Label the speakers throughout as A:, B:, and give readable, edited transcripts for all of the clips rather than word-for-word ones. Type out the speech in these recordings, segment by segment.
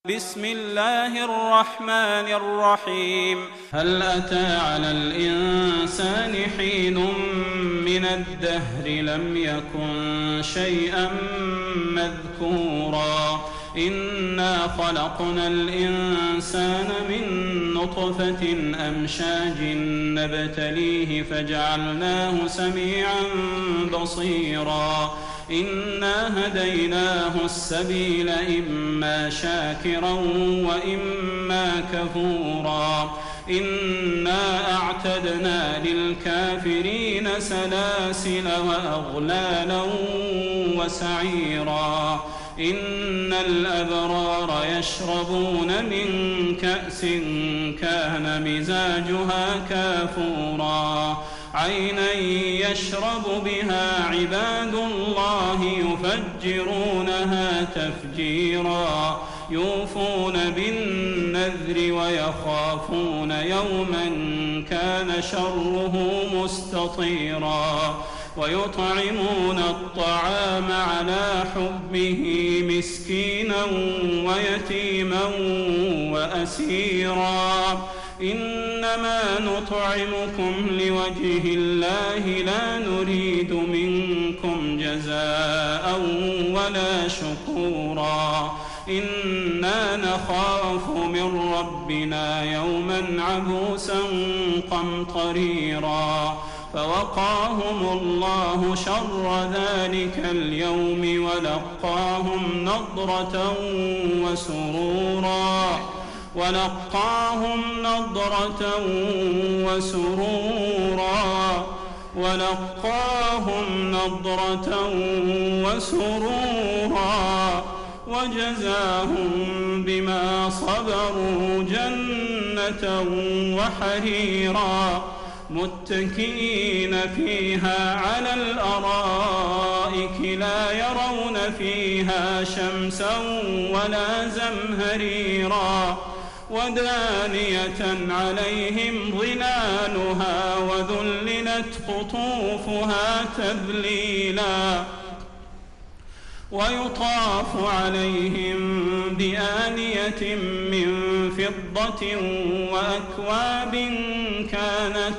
A: بسم الله الرحمن الرحيم هل أتى على الإنسان حين من الدهر لم يكن شيئا مذكورا إنا خلقنا الإنسان من نطفة أمشاج نبتليه فجعلناه سميعا بصيرا إنا هديناه السبيل إما شاكرا وإما كفورا إنا أعتدنا للكافرين سلاسل وأغلالا وسعيرا إن الأبرار يشربون من كأس كان مزاجها كافورا عينا يشرب بها عباد الله يفجرونها تفجيرا يوفون بالنذر ويخافون يوما كان شره مستطيرا ويطعمون الطعام على حبه مسكينا ويتيما وأسيرا إنما نطعمكم لوجه الله لا نريد منكم جزاء ولا شكورا إنا نخاف من ربنا يوما عبوسا قمطريرا فوقاهم الله شر ذلك اليوم ولقاهم نضرة وسرورا وجزاهم بما صبروا جنة وحريرا متكئين فيها على الأرائك لا يرون فيها شمسا ولا زمهريرا ودانية عليهم ظلالها وذللت قطوفها تذليلا ويطاف عليهم بآنية من فضة وأكواب كانت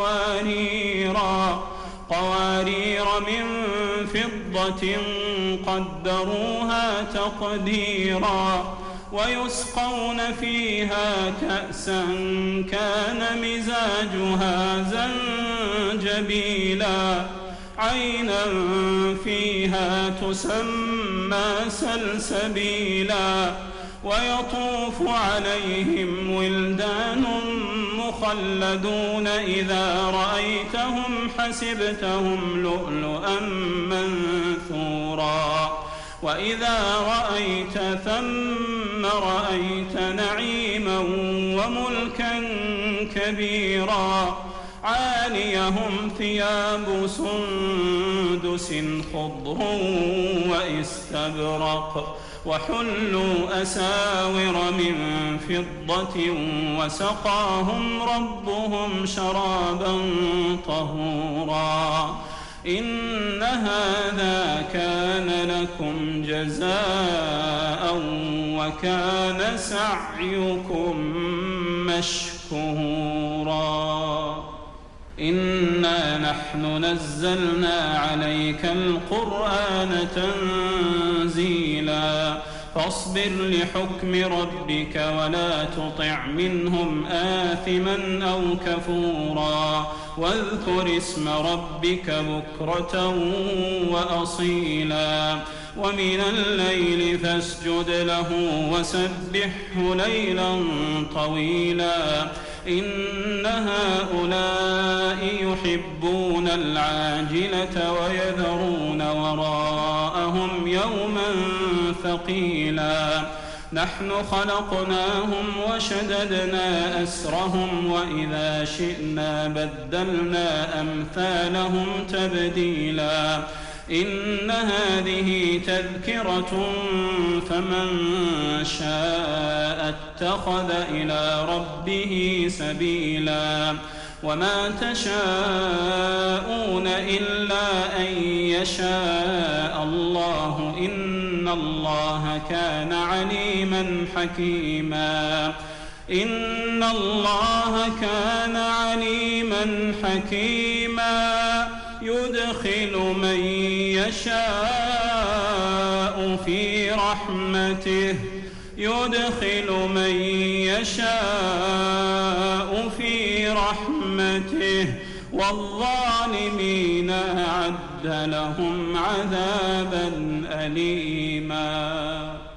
A: قوارير من فضة قدروها تقديرا ويسقون فيها كأسا كان مزاجها زنجبيلا عينا فيها تسمى سلسبيلا ويطوف عليهم ولدان مخلدون إذا رأيتهم حسبتهم لؤلؤا منثورا وإذا رأيت ثم رأيت نعيما وملكا كبيرا عاليهم ثياب سندس خضر واستبرق وحلوا أساور من فضة وسقاهم ربهم شرابا طهورا إن هذا كان لكم جزاء وكان سعيكم مشكورا إنا نحن نزلنا عليك القرآن تنزيلا فاصبر لحكم ربك ولا تطع منهم آثما أو كفورا واذكر اسم ربك بكرة وأصيلا ومن الليل فاسجد له وسبحه ليلا طويلا إن هؤلاء يحبون العاجلة ويذرون وراءهم يوما ثقيلا نحن خلقناهم وشددنا أسرهم وإذا شئنا بدلنا أمثالهم تبديلا إن هذه تذكرة فمن شاء اتخذ إلى ربه سبيلا وما تشاءون إلا أن يشاء الله إن الله كان عليما حكيما إن الله كان عليما حكيما يدخل من يشاء في رحمته والظالمين أعد لهم عذابا أليما.